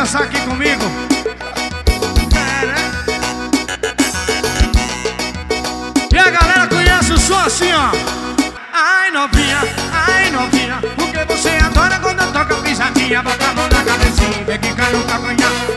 dançar aqui comigo. E a galera conhece o som assim, ó. Ai novinha, porque você adora quando eu toco a pisadinha. Bota a mão na cabecinha, vem quicar no calcanhar.